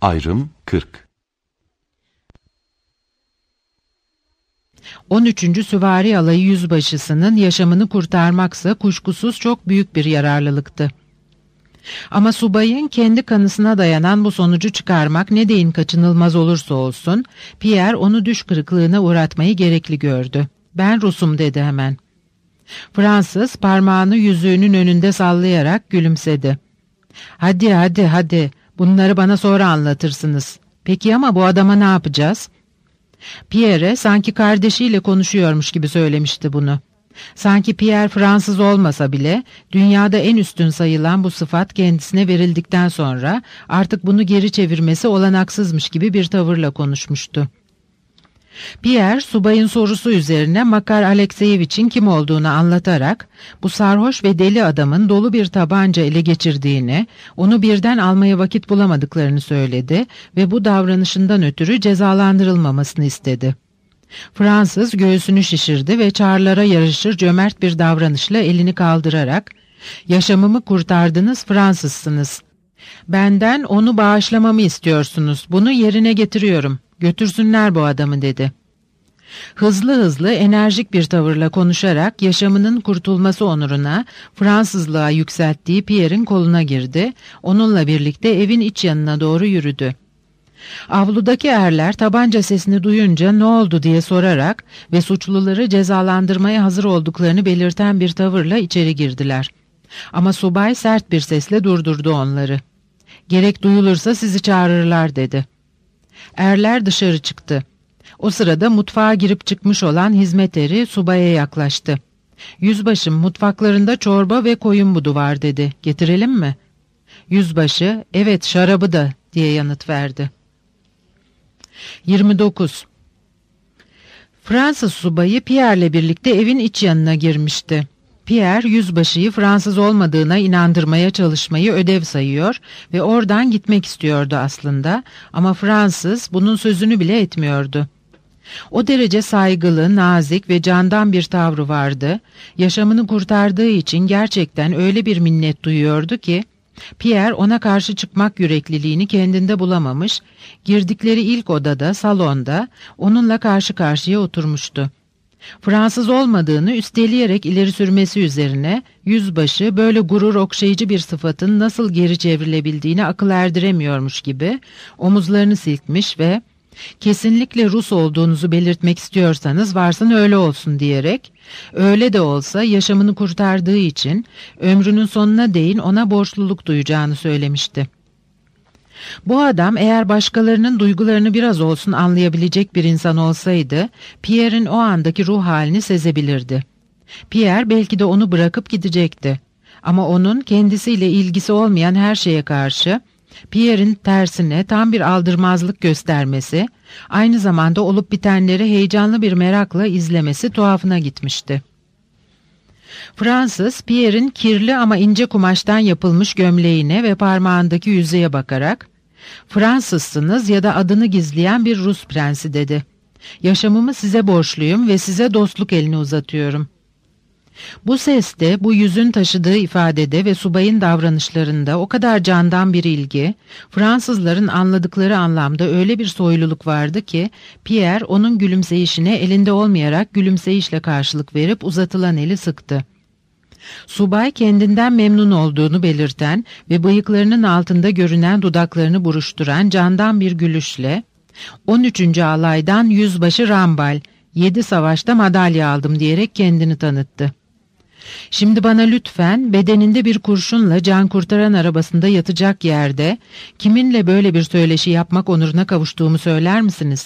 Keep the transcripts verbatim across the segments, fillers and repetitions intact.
Ayrım kırk. on üçüncü Süvari Alayı Yüzbaşısının yaşamını kurtarmaksa kuşkusuz çok büyük bir yararlılıktı. Ama subayın kendi kanısına dayanan bu sonucu çıkarmak ne deyin kaçınılmaz olursa olsun, Pierre onu düş kırıklığına uğratmayı gerekli gördü. "Ben Rusum," dedi hemen. Fransız parmağını yüzüğünün önünde sallayarak gülümsedi. "Hadi hadi hadi, bunları bana sonra anlatırsınız. Peki ama bu adama ne yapacağız?" Pierre sanki kardeşiyle konuşuyormuş gibi söylemişti bunu. Sanki Pierre Fransız olmasa bile dünyada en üstün sayılan bu sıfat kendisine verildikten sonra artık bunu geri çevirmesi olanaksızmış gibi bir tavırla konuşmuştu. Pierre subayın sorusu üzerine Makar Alekseyeviç'in kim olduğunu anlatarak bu sarhoş ve deli adamın dolu bir tabanca ele geçirdiğini, onu birden almaya vakit bulamadıklarını söyledi ve bu davranışından ötürü cezalandırılmamasını istedi. Fransız göğsünü şişirdi ve çarlara yarışır cömert bir davranışla elini kaldırarak "Yaşamımı kurtardınız, Fransızsınız. Benden onu bağışlamamı istiyorsunuz. Bunu yerine getiriyorum. Götürsünler bu adamı," dedi. Hızlı hızlı enerjik bir tavırla konuşarak yaşamının kurtulması onuruna Fransızlığa yükselttiği Pierre'in koluna girdi. Onunla birlikte evin iç yanına doğru yürüdü. Avludaki erler tabanca sesini duyunca ne oldu diye sorarak ve suçluları cezalandırmaya hazır olduklarını belirten bir tavırla içeri girdiler. Ama subay sert bir sesle durdurdu onları. "Gerek duyulursa sizi çağırırlar," dedi. Erler dışarı çıktı. O sırada mutfağa girip çıkmış olan hizmet eri subaya yaklaştı. "Yüzbaşım, mutfaklarında çorba ve koyun budu var," dedi. "Getirelim mi?" Yüzbaşı, "Evet, şarabı da," diye yanıt verdi. yirmi dokuz. Fransız subayı Pierre'le birlikte evin iç yanına girmişti. Pierre, yüzbaşıyı Fransız olmadığına inandırmaya çalışmayı ödev sayıyor ve oradan gitmek istiyordu aslında, ama Fransız bunun sözünü bile etmiyordu. O derece saygılı, nazik ve candan bir tavrı vardı. Yaşamını kurtardığı için gerçekten öyle bir minnet duyuyordu ki, Pierre ona karşı çıkmak yürekliliğini kendinde bulamamış, girdikleri ilk odada, salonda onunla karşı karşıya oturmuştu. Fransız olmadığını üsteleyerek ileri sürmesi üzerine yüzbaşı böyle gurur okşayıcı bir sıfatın nasıl geri çevrilebildiğini akıl erdiremiyormuş gibi omuzlarını silkmiş ve "Kesinlikle Rus olduğunuzu belirtmek istiyorsanız varsın öyle olsun," diyerek öyle de olsa yaşamını kurtardığı için ömrünün sonuna değin ona borçluluk duyacağını söylemişti. Bu adam eğer başkalarının duygularını biraz olsun anlayabilecek bir insan olsaydı, Pierre'in o andaki ruh halini sezebilirdi. Pierre belki de onu bırakıp gidecekti. Ama onun kendisiyle ilgisi olmayan her şeye karşı Pierre'in tersine tam bir aldırmazlık göstermesi, aynı zamanda olup bitenleri heyecanlı bir merakla izlemesi tuhafına gitmişti. Fransız, Pierre'in kirli ama ince kumaştan yapılmış gömleğine ve parmağındaki yüzüğe bakarak, "Fransızsınız ya da adını gizleyen bir Rus prensi," dedi. "Yaşamımı size borçluyum ve size dostluk elini uzatıyorum." Bu seste, bu yüzün taşıdığı ifadede ve subayın davranışlarında o kadar candan bir ilgi, Fransızların anladıkları anlamda öyle bir soyluluk vardı ki, Pierre onun gülümseyişine elinde olmayarak gülümseyişle karşılık verip uzatılan eli sıktı. Subay kendinden memnun olduğunu belirten ve bıyıklarının altında görünen dudaklarını buruşturan candan bir gülüşle, on üçüncü alaydan yüzbaşı Rambal, yedi savaşta madalya aldım," diyerek kendini tanıttı. "Şimdi bana lütfen bedeninde bir kurşunla can kurtaran arabasında yatacak yerde kiminle böyle bir söyleşi yapmak onuruna kavuştuğumu söyler misiniz?"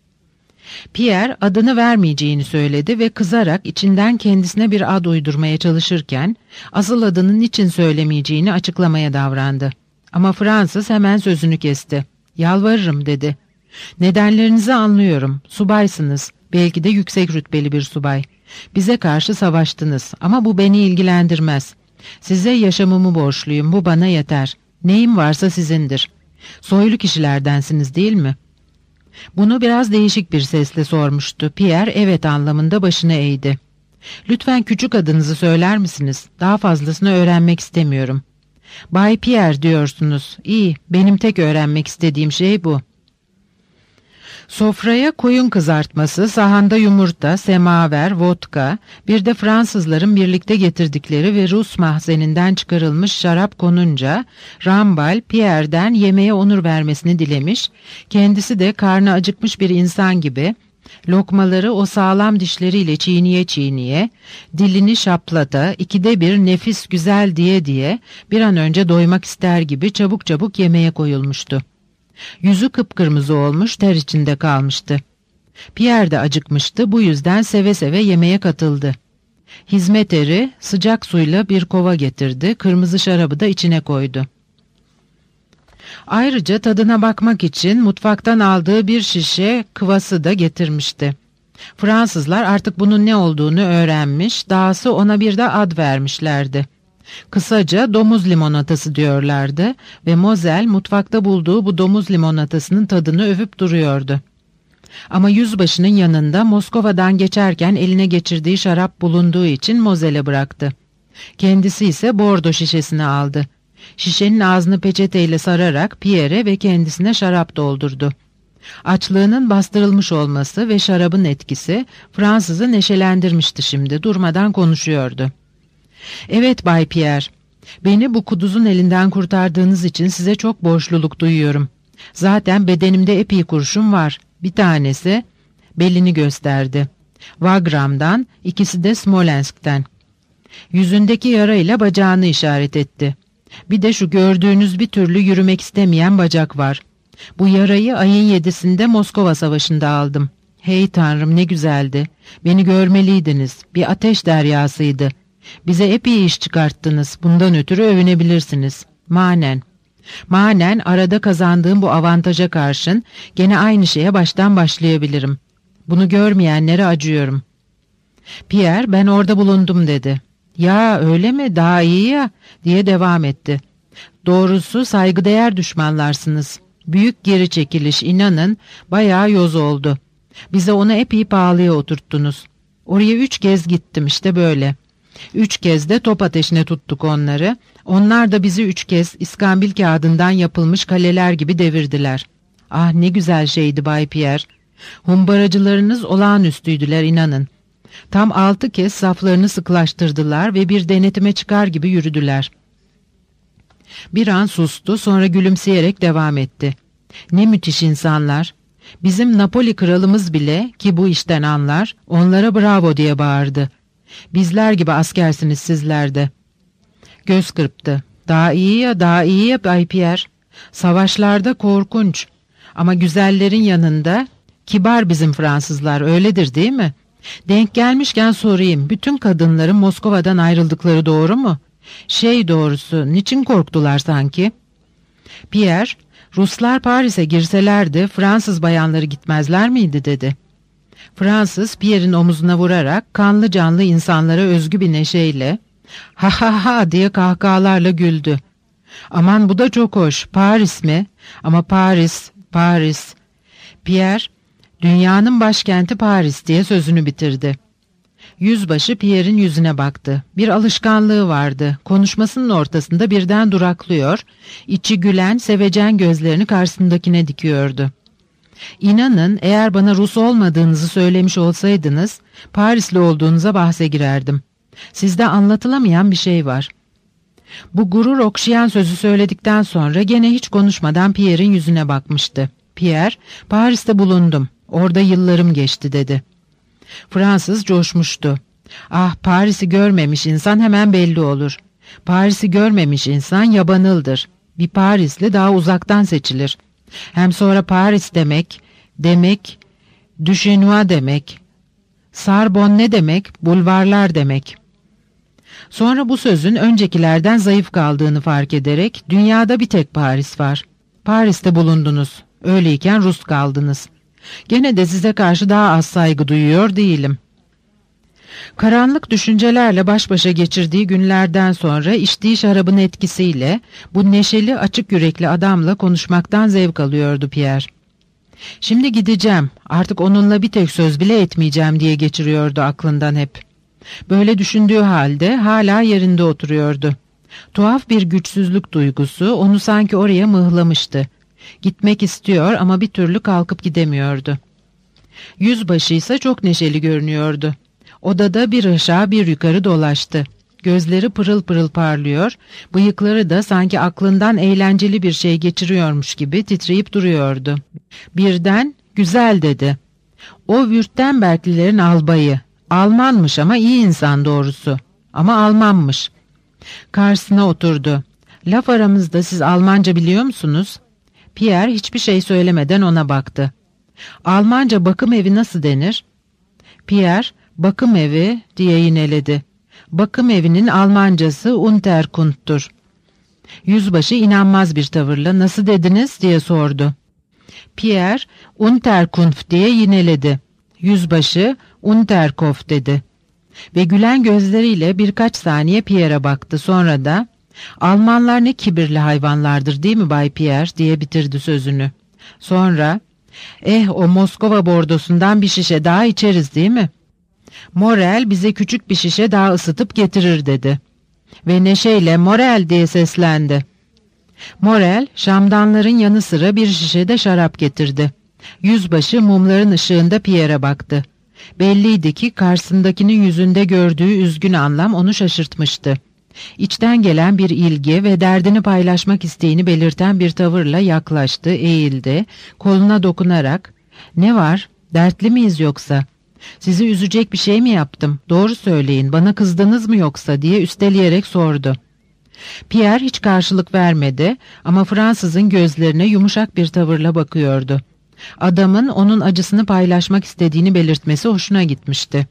Pierre adını vermeyeceğini söyledi ve kızarak içinden kendisine bir ad uydurmaya çalışırken asıl adının niçin söylemeyeceğini açıklamaya davrandı. Ama Fransız hemen sözünü kesti. "Yalvarırım," dedi. "Nedenlerinizi anlıyorum. Subaysınız. Belki de yüksek rütbeli bir subay. Bize karşı savaştınız ama bu beni ilgilendirmez. Size yaşamımı borçluyum, bu bana yeter. Neyim varsa sizindir. Soylu kişilerdensiniz değil mi?" Bunu biraz değişik bir sesle sormuştu. Pierre evet anlamında başını eğdi. "Lütfen küçük adınızı söyler misiniz? Daha fazlasını öğrenmek istemiyorum." Bay Pierre diyorsunuz. İyi, benim tek öğrenmek istediğim şey bu. Sofraya koyun kızartması, sahanda yumurta, semaver, vodka, bir de Fransızların birlikte getirdikleri ve Rus mahzeninden çıkarılmış şarap konunca, Rambal, Pierre'den yemeğe onur vermesini dilemiş, kendisi de karnı acıkmış bir insan gibi, lokmaları o sağlam dişleriyle çiğniye çiğniye, dilini şaplata, ikide bir nefis güzel diye diye, bir an önce doymak ister gibi çabuk çabuk yemeğe koyulmuştu. Yüzü kıpkırmızı olmuş, ter içinde kalmıştı. Pierre de acıkmıştı, bu yüzden seve seve yemeğe katıldı. Hizmet eri sıcak suyla bir kova getirdi, kırmızı şarabı da içine koydu. Ayrıca tadına bakmak için mutfaktan aldığı bir şişe kıvası da getirmişti. Fransızlar artık bunun ne olduğunu öğrenmiş, dahası ona bir de ad vermişlerdi. Kısaca domuz limonatası diyorlardı ve Moselle mutfakta bulduğu bu domuz limonatasının tadını övüp duruyordu. Ama yüzbaşının yanında Moskova'dan geçerken eline geçirdiği şarap bulunduğu için Moselle'e bıraktı. Kendisi ise bordo şişesini aldı. Şişenin ağzını peçeteyle sararak Pierre'e ve kendisine şarap doldurdu. Açlığının bastırılmış olması ve şarabın etkisi Fransız'ı neşelendirmişti şimdi, durmadan konuşuyordu. "Evet Bay Pierre, beni bu kuduzun elinden kurtardığınız için size çok borçluluk duyuyorum. Zaten bedenimde epey kurşun var. Bir tanesi," belini gösterdi, "Vagram'dan, ikisi de Smolensk'ten." Yüzündeki yarayla bacağını işaret etti. "Bir de şu gördüğünüz bir türlü yürümek istemeyen bacak var. Bu yarayı ayın yedisinde Moskova Savaşı'nda aldım. Hey Tanrım, ne güzeldi. Beni görmeliydiniz. Bir ateş deryasıydı. Bize epey iş çıkarttınız. Bundan ötürü övünebilirsiniz. Manen. Manen arada kazandığım bu avantaja karşın gene aynı şeye baştan başlayabilirim. Bunu görmeyenlere acıyorum." Pierre, "Ben orada bulundum," dedi. "Ya öyle mi? Daha iyi ya," diye devam etti. "Doğrusu saygıdeğer düşmanlarsınız. Büyük geri çekiliş, inanın, bayağı yoz oldu. Bize onu epey pahalıya oturttunuz. Oraya üç kez gittim, işte böyle. Üç kez de top ateşine tuttuk onları. Onlar da bizi üç kez iskambil kağıdından yapılmış kaleler gibi devirdiler. Ah, ne güzel şeydi Bay Pierre. Humbaracılarınız olağanüstüydüler, inanın. Tam altı kez saflarını sıklaştırdılar ve bir denetime çıkar gibi yürüdüler." Bir an sustu, sonra gülümseyerek devam etti. "Ne müthiş insanlar. Bizim Napoli kralımız bile, ki bu işten anlar, onlara bravo diye bağırdı. Bizler gibi askersiniz sizler de." Göz kırptı. "Daha iyi ya, daha iyi ya Bay Pierre. Savaşlarda korkunç. Ama güzellerin yanında kibar bizim Fransızlar, öyledir değil mi? Denk gelmişken sorayım, bütün kadınların Moskova'dan ayrıldıkları doğru mu? Şey doğrusu, niçin korktular sanki?" Pierre, "Ruslar Paris'e girselerdi Fransız bayanları gitmezler miydi?" dedi. Fransız, Pierre'in omuzuna vurarak kanlı canlı insanlara özgü bir neşeyle "Ha ha ha" diye kahkahalarla güldü. "Aman, bu da çok hoş. Paris mi? Ama Paris, Paris." Pierre, "Dünyanın başkenti Paris," diye sözünü bitirdi. Yüzbaşı Pierre'in yüzüne baktı. Bir alışkanlığı vardı. Konuşmasının ortasında birden duraklıyor, içi gülen, sevecen gözlerini karşısındakine dikiyordu. "İnanın, eğer bana Rus olmadığınızı söylemiş olsaydınız, Parisli olduğunuza bahse girerdim. Sizde anlatılamayan bir şey var." Bu gurur okşayan sözü söyledikten sonra gene hiç konuşmadan Pierre'in yüzüne bakmıştı. Pierre, "Paris'te bulundum. Orada yıllarım geçti," dedi. Fransız coşmuştu. "Ah, Paris'i görmemiş insan hemen belli olur. Paris'i görmemiş insan yabanıldır. Bir Parisli daha uzaktan seçilir. Hem sonra Paris demek, demek, Duchesnois demek, Sarbon ne demek, bulvarlar demek." Sonra bu sözün öncekilerden zayıf kaldığını fark ederek, "Dünyada bir tek Paris var. Paris'te bulundunuz. Öyleyken Rus kaldınız. Gene de size karşı daha az saygı duyuyor değilim." Karanlık düşüncelerle baş başa geçirdiği günlerden sonra içtiği şarabın etkisiyle bu neşeli, açık yürekli adamla konuşmaktan zevk alıyordu Pierre. "Şimdi gideceğim, artık onunla bir tek söz bile etmeyeceğim," diye geçiriyordu aklından hep. Böyle düşündüğü halde hala yerinde oturuyordu. Tuhaf bir güçsüzlük duygusu onu sanki oraya mıhlamıştı. Gitmek istiyor ama bir türlü kalkıp gidemiyordu. Yüzbaşı ise çok neşeli görünüyordu. Odada bir aşağı bir yukarı dolaştı. Gözleri pırıl pırıl parlıyor, bıyıkları da sanki aklından eğlenceli bir şey geçiriyormuş gibi titreyip duruyordu. Birden "Güzel" dedi. O Württemberglilerin albayı. Almanmış ama iyi insan doğrusu. Ama Almanmış. Karşısına oturdu. "Laf aramızda siz Almanca biliyor musunuz?" Pierre hiçbir şey söylemeden ona baktı. "Almanca bakım evi nasıl denir?" Pierre, "Bakım evi" diye yineledi. "Bakım evinin Almancası Unterkund'tur." Yüzbaşı inanmaz bir tavırla "Nasıl dediniz?" diye sordu. Pierre, "Unterkunft" diye yineledi. Yüzbaşı, "Unterkopf" dedi. Ve gülen gözleriyle birkaç saniye Pierre'e baktı. Sonra da "Almanlar ne kibirli hayvanlardır değil mi Bay Pierre?" diye bitirdi sözünü. Sonra "Eh, o Moskova bordosundan bir şişe daha içeriz değil mi? Morel bize küçük bir şişe daha ısıtıp getirir" dedi. Ve neşeyle "Morel" diye seslendi. Morel, şamdanların yanı sıra bir şişe de şarap getirdi. Yüzbaşı mumların ışığında Pierre'e baktı. Belliydi ki karşısındakinin yüzünde gördüğü üzgün anlam onu şaşırtmıştı. İçten gelen bir ilgi ve derdini paylaşmak isteğini belirten bir tavırla yaklaştı, eğildi, koluna dokunarak "Ne var, dertli miyiz yoksa? Sizi üzecek bir şey mi yaptım? Doğru söyleyin, bana kızdınız mı yoksa?" diye üsteleyerek sordu. Pierre hiç karşılık vermedi ama Fransızın gözlerine yumuşak bir tavırla bakıyordu. Adamın onun acısını paylaşmak istediğini belirtmesi hoşuna gitmişti.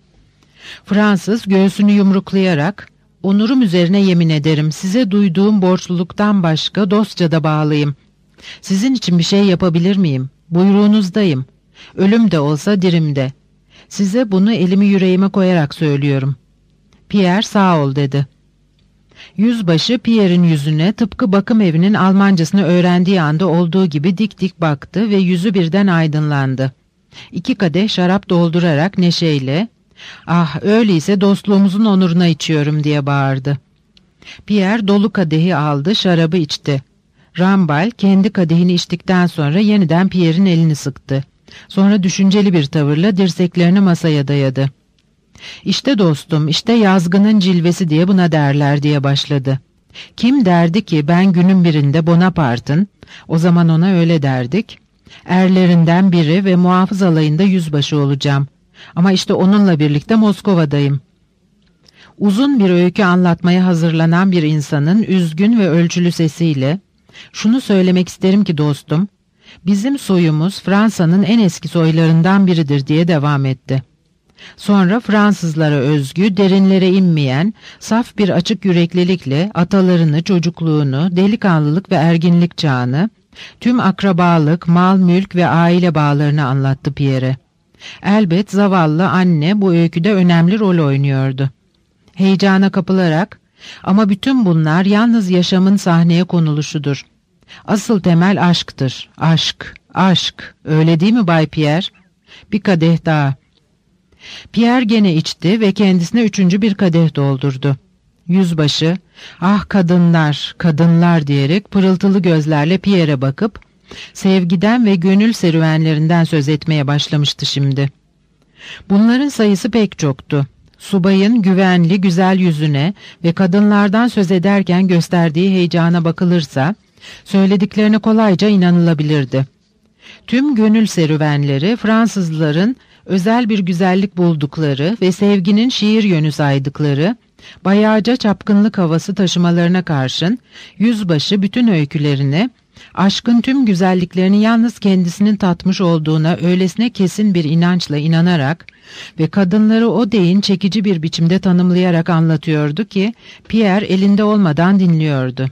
Fransız göğsünü yumruklayarak "Onurum üzerine yemin ederim, size duyduğum borçluluktan başka dostça da bağlıyım. Sizin için bir şey yapabilir miyim? Buyruğunuzdayım. Ölüm de olsa dirim de. Size bunu elimi yüreğime koyarak söylüyorum." Pierre "Sağ ol" dedi. Yüzbaşı Pierre'in yüzüne tıpkı bakım evinin Almancasını öğrendiği anda olduğu gibi dik dik baktı ve yüzü birden aydınlandı. İki kadeh şarap doldurarak neşeyle "Ah, öyleyse dostluğumuzun onuruna içiyorum" diye bağırdı. Pierre dolu kadehi aldı, şarabı içti. Rambal kendi kadehini içtikten sonra yeniden Pierre'in elini sıktı. Sonra düşünceli bir tavırla dirseklerini masaya dayadı. "İşte dostum, işte yazgının cilvesi diye buna derler" diye başladı. "Kim derdi ki ben günün birinde Bonaparte'ın, o zaman ona öyle derdik, erlerinden biri ve muhafız alayında yüzbaşı olacağım. Ama işte onunla birlikte Moskova'dayım." Uzun bir öykü anlatmaya hazırlanan bir insanın üzgün ve ölçülü sesiyle "Şunu söylemek isterim ki dostum, bizim soyumuz Fransa'nın en eski soylarından biridir" diye devam etti. Sonra Fransızlara özgü, derinlere inmeyen, saf bir açık yüreklilikle atalarını, çocukluğunu, delikanlılık ve erginlik çağını, tüm akrabalık, mal, mülk ve aile bağlarını anlattı Pierre'e. Elbet zavallı anne bu öyküde önemli rol oynuyordu. Heyecana kapılarak "Ama bütün bunlar yalnız yaşamın sahneye konuluşudur. Asıl temel aşktır. Aşk, aşk. Öyle değil mi Bay Pierre? Bir kadeh daha." Pierre gene içti ve kendisine üçüncü bir kadeh doldurdu. Yüzbaşı "Ah kadınlar, kadınlar" diyerek pırıltılı gözlerle Pierre'e bakıp sevgiden ve gönül serüvenlerinden söz etmeye başlamıştı şimdi. Bunların sayısı pek çoktu. Subayın güvenli, güzel yüzüne ve kadınlardan söz ederken gösterdiği heyecana bakılırsa söylediklerine kolayca inanılabilirdi. Tüm gönül serüvenleri Fransızların özel bir güzellik buldukları ve sevginin şiir yönü saydıkları, bayağıca çapkınlık havası taşımalarına karşın yüzbaşı bütün öykülerini, aşkın tüm güzelliklerini yalnız kendisinin tatmış olduğuna öylesine kesin bir inançla inanarak ve kadınları o deyin çekici bir biçimde tanımlayarak anlatıyordu ki Pierre elinde olmadan dinliyordu.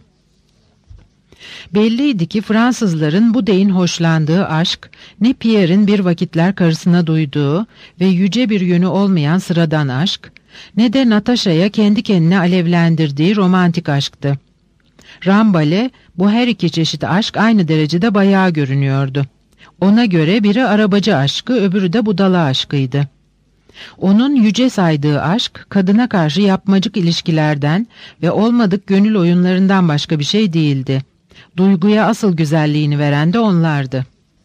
Belliydi ki Fransızların bu deyin hoşlandığı aşk, ne Pierre'in bir vakitler karısına duyduğu ve yüce bir yönü olmayan sıradan aşk, ne de Natasha'ya kendi kendine alevlendirdiği romantik aşktı. Rambal'e bu her iki çeşit aşk aynı derecede bayağı görünüyordu. Ona göre biri arabacı aşkı, öbürü de budala aşkıydı. Onun yüce saydığı aşk, kadına karşı yapmacık ilişkilerden ve olmadık gönül oyunlarından başka bir şey değildi. Duyguya asıl güzelliğini veren de onlardı.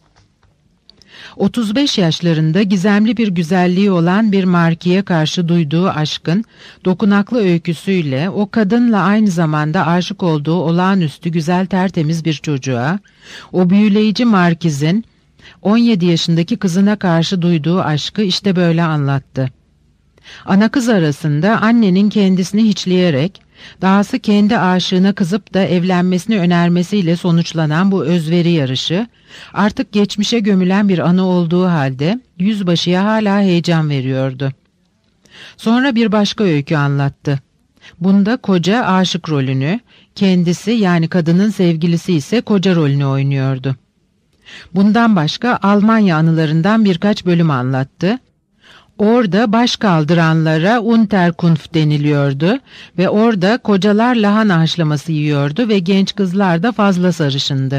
otuz beş yaşlarında gizemli bir güzelliği olan bir markiye karşı duyduğu aşkın dokunaklı öyküsüyle o kadınla aynı zamanda aşık olduğu olağanüstü güzel tertemiz bir çocuğa, o büyüleyici markizin on yedi yaşındaki kızına karşı duyduğu aşkı işte böyle anlattı. Ana kız arasında annenin kendisini hiçleyerek, dahası kendi aşığına kızıp da evlenmesini önermesiyle sonuçlanan bu özveri yarışı, artık geçmişe gömülen bir anı olduğu halde yüzbaşıya hala heyecan veriyordu. Sonra bir başka öykü anlattı. Bunda koca aşık rolünü, kendisi yani kadının sevgilisi ise koca rolünü oynuyordu. Bundan başka Almanya anılarından birkaç bölüm anlattı. Orada baş kaldıranlara Unterkunft deniliyordu ve orada kocalar lahana haşlaması yiyordu ve genç kızlar da fazla sarışındı.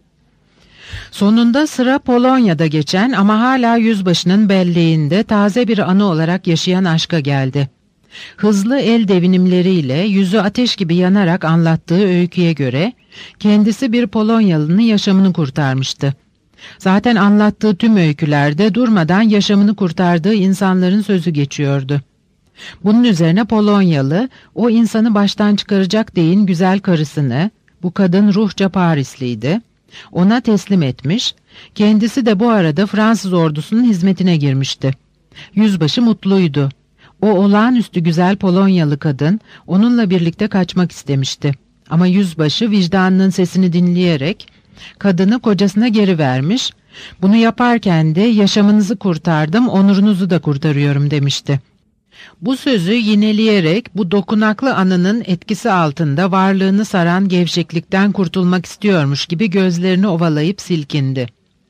Sonunda sıra Polonya'da geçen ama hala yüzbaşının belleğinde taze bir anı olarak yaşayan aşka geldi. Hızlı el devinimleriyle yüzü ateş gibi yanarak anlattığı öyküye göre kendisi bir Polonyalı'nın yaşamını kurtarmıştı. Zaten anlattığı tüm öykülerde durmadan yaşamını kurtardığı insanların sözü geçiyordu. Bunun üzerine Polonyalı o insanı baştan çıkaracak deyin güzel karısını, bu kadın ruhça Parisliydi, ona teslim etmiş, kendisi de bu arada Fransız ordusunun hizmetine girmişti. Yüzbaşı mutluydu. O olağanüstü güzel Polonyalı kadın onunla birlikte kaçmak istemişti. Ama yüzbaşı vicdanının sesini dinleyerek kadını kocasına geri vermiş, bunu yaparken de yaşamınızı kurtardım, onurunuzu da kurtarıyorum demişti. Bu sözü yineleyerek bu dokunaklı anının etkisi altında varlığını saran gevşeklikten kurtulmak istiyormuş gibi gözlerini ovalayıp silkindi.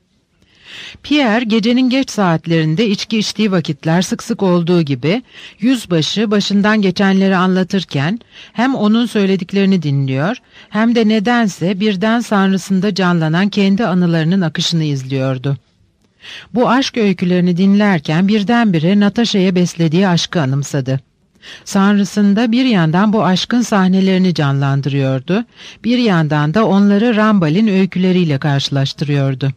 Pierre gecenin geç saatlerinde içki içtiği vakitler sık sık olduğu gibi yüzbaşı başından geçenleri anlatırken hem onun söylediklerini dinliyor hem de nedense birden sanrısında canlanan kendi anılarının akışını izliyordu. Bu aşk öykülerini dinlerken birdenbire Natasha'ya beslediği aşkı anımsadı. Sanrısında bir yandan bu aşkın sahnelerini canlandırıyordu, bir yandan da onları Rambal'in öyküleriyle karşılaştırıyordu.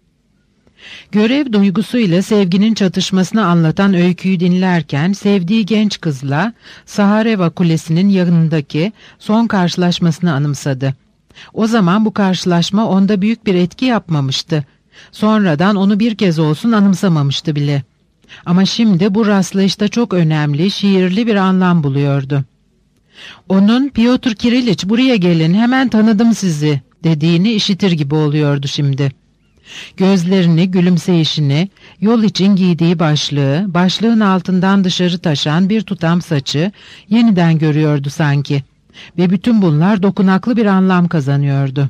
Görev duygusuyla sevginin çatışmasını anlatan öyküyü dinlerken sevdiği genç kızla Sahareva Kulesi'nin yanındaki son karşılaşmasını anımsadı. O zaman bu karşılaşma onda büyük bir etki yapmamıştı. Sonradan onu bir kez olsun anımsamamıştı bile. Ama şimdi bu rastlayışta çok önemli, şiirli bir anlam buluyordu. Onun "Piotr Kiriliç buraya gelin, hemen tanıdım sizi" dediğini işitir gibi oluyordu şimdi. Gözlerini, gülümseyişini, yol için giydiği başlığı, başlığın altından dışarı taşan bir tutam saçı yeniden görüyordu sanki. Ve bütün bunlar dokunaklı bir anlam kazanıyordu.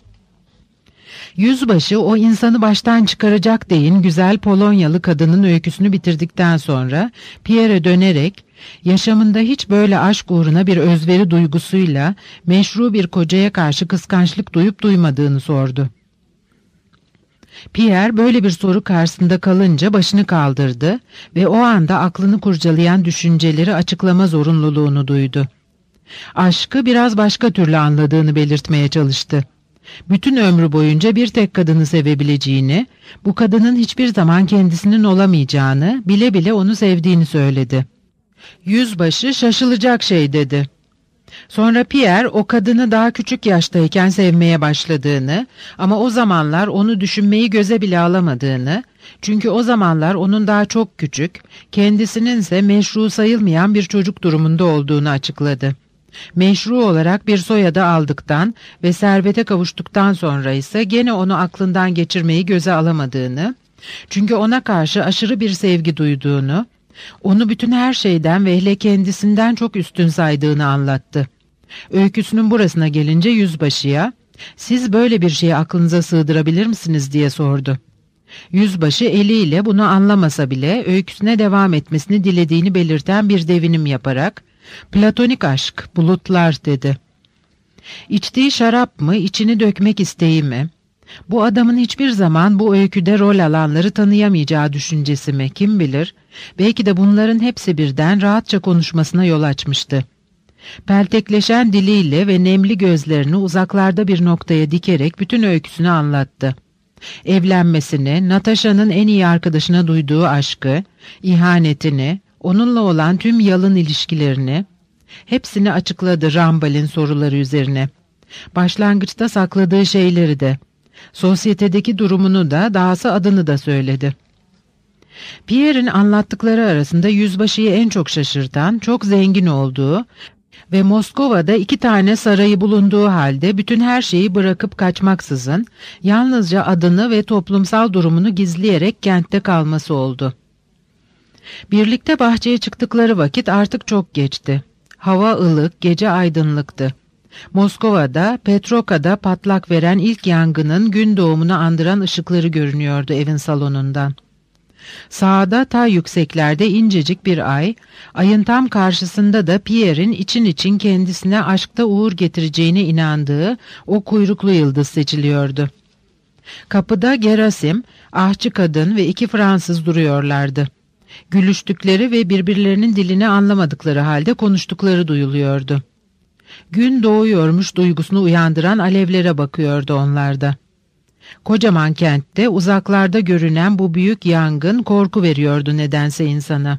Yüzbaşı o insanı baştan çıkaracak deyin güzel Polonyalı kadının öyküsünü bitirdikten sonra Pierre'e dönerek yaşamında hiç böyle aşk uğruna bir özveri duygusuyla meşru bir kocaya karşı kıskançlık duyup duymadığını sordu. Pierre böyle bir soru karşısında kalınca başını kaldırdı ve o anda aklını kurcalayan düşünceleri açıklama zorunluluğunu duydu. Aşkı biraz başka türlü anladığını belirtmeye çalıştı. Bütün ömrü boyunca bir tek kadını sevebileceğini, bu kadının hiçbir zaman kendisinin olamayacağını, bile bile onu sevdiğini söyledi. Yüzbaşı şaşılacak şey dedi. Sonra Pierre o kadını daha küçük yaştayken sevmeye başladığını ama o zamanlar onu düşünmeyi göze bile alamadığını, çünkü o zamanlar onun daha çok küçük, kendisinin ise meşru sayılmayan bir çocuk durumunda olduğunu açıkladı. Meşru olarak bir soyadı aldıktan ve servete kavuştuktan sonra ise gene onu aklından geçirmeyi göze alamadığını, çünkü ona karşı aşırı bir sevgi duyduğunu, onu bütün her şeyden ve hele kendisinden çok üstün saydığını anlattı. Öyküsünün burasına gelince yüzbaşıya, "Siz böyle bir şeyi aklınıza sığdırabilir misiniz?" diye sordu. Yüzbaşı eliyle bunu anlamasa bile öyküsüne devam etmesini dilediğini belirten bir devinim yaparak, "Platonik aşk, bulutlar" dedi. İçtiği şarap mı, içini dökmek isteği mi? Bu adamın hiçbir zaman bu öyküde rol alanları tanıyamayacağı düşüncesi mi, kim bilir? Belki de bunların hepsi birden rahatça konuşmasına yol açmıştı. Peltekleşen diliyle ve nemli gözlerini uzaklarda bir noktaya dikerek bütün öyküsünü anlattı. Evlenmesini, Natasha'nın en iyi arkadaşına duyduğu aşkı, ihanetini, onunla olan tüm yalın ilişkilerini, hepsini açıkladı Rambal'in soruları üzerine. Başlangıçta sakladığı şeyleri de, sosyetedeki durumunu da, dahası adını da söyledi. Pierre'in anlattıkları arasında yüzbaşıyı en çok şaşırtan, çok zengin olduğu ve Moskova'da iki tane sarayı bulunduğu halde bütün her şeyi bırakıp kaçmaksızın, yalnızca adını ve toplumsal durumunu gizleyerek kentte kalması oldu. Birlikte bahçeye çıktıkları vakit artık çok geçti. Hava ılık, gece aydınlıktı. Moskova'da, Petroka'da patlak veren ilk yangının gün doğumunu andıran ışıkları görünüyordu evin salonundan. Sağda ta yükseklerde incecik bir ay, ayın tam karşısında da Pierre'in için için kendisine aşkta uğur getireceğine inandığı o kuyruklu yıldız seçiliyordu. Kapıda Gerasim, ahçı kadın ve iki Fransız duruyorlardı. Gülüştükleri ve birbirlerinin dilini anlamadıkları halde konuştukları duyuluyordu. Gün doğuyormuş duygusunu uyandıran alevlere bakıyordu onlarda. Kocaman kentte uzaklarda görünen bu büyük yangın korku veriyordu nedense insana.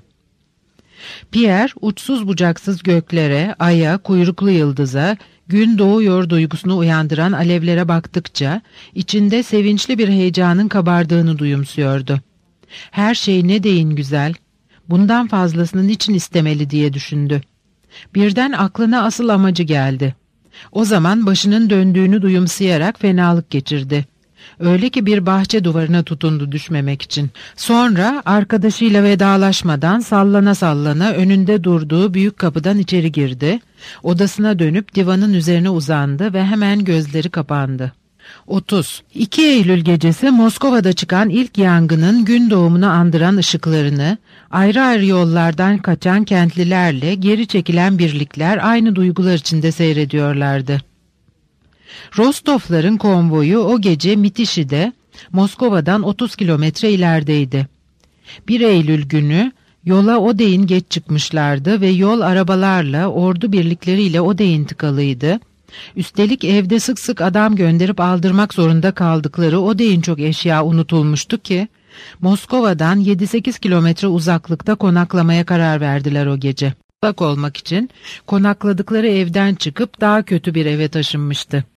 Pierre uçsuz bucaksız göklere, aya, kuyruklu yıldıza, gün doğuyor duygusunu uyandıran alevlere baktıkça içinde sevinçli bir heyecanın kabardığını duyumsuyordu. Her şey ne deyin güzel, bundan fazlasını niçin istemeli diye düşündü. Birden aklına asıl amacı geldi. O zaman başının döndüğünü duyumsayarak fenalık geçirdi. Öyle ki bir bahçe duvarına tutundu düşmemek için. Sonra arkadaşıyla vedalaşmadan sallana sallana önünde durduğu büyük kapıdan içeri girdi. Odasına dönüp divanın üzerine uzandı ve hemen gözleri kapandı. otuz iki Eylül gecesi Moskova'da çıkan ilk yangının gün doğumunu andıran ışıklarını, ayrı ayrı yollardan kaçan kentlilerle geri çekilen birlikler aynı duygular içinde seyrediyorlardı. Rostovların konvoyu o gece Mitişi'de, Moskova'dan otuz kilometre ilerideydi. bir Eylül günü yola Odeyin geç çıkmışlardı ve yol arabalarla, ordu birlikleriyle Odeyin tıkalıydı. Üstelik evde sık sık adam gönderip aldırmak zorunda kaldıkları Odeyin çok eşya unutulmuştu ki, Moskova'dan yedi sekiz kilometre uzaklıkta konaklamaya karar verdiler o gece. Uzak olmak için konakladıkları evden çıkıp daha kötü bir eve taşınmıştı.